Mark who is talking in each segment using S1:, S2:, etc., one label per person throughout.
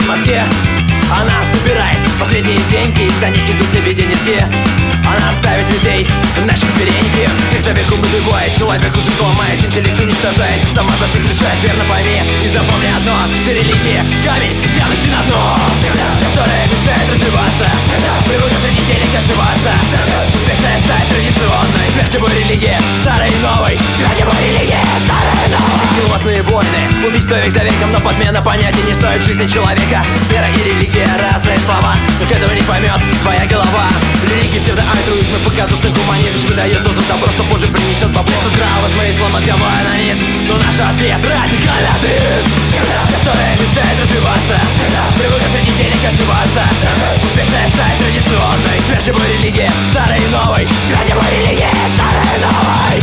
S1: пудрит мозги. Она собирает последние деньги, за ней идут невиденьки. Она ставит людей на четвереньки. Их за век убивает, человек уже сломает, интеллект уничтожает, сама за всех решает. Верно пойми и запомни одно: все религии камень, тянущий на дно, которая мешает развиваться, привыкла среди денег ошибаться. Успешная стать традиционной, смерть любой религии, старой и новой, смерть любой религии, старой и новой. Скиллосные войны, убийство век за веком, но подмена понятий не стоит жизни человека. Вера и религия — разные слова, но к этому не поймет твоя голова. Религия псевдоальтруизм и показушный гуманизм выдает дозу добро, что позже принесет бабло. Что здраво смысла мозговой анонизм, но наш ответ — радикальный атеизм, которая мешает развиваться, привыкла среди денег ошибаться. Успешная стать традиционной, смерть любой религии, старой и новой, смерть любой религии, старой и новой.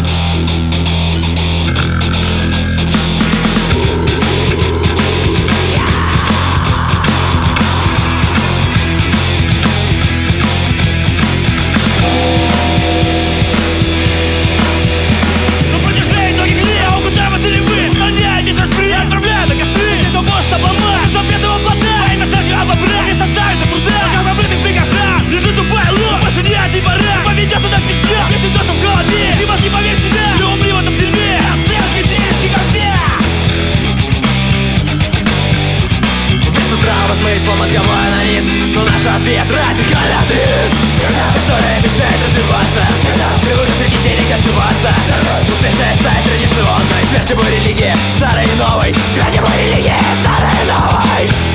S1: Смысла мозговой анонизм, но наш ответ — радикальный атеизм, которая мешает развиваться, привыкла среди денег ошибаться. Успешная стать традиционной, смерть любой религии, старой и новой, смерть любой религии, старой и новой.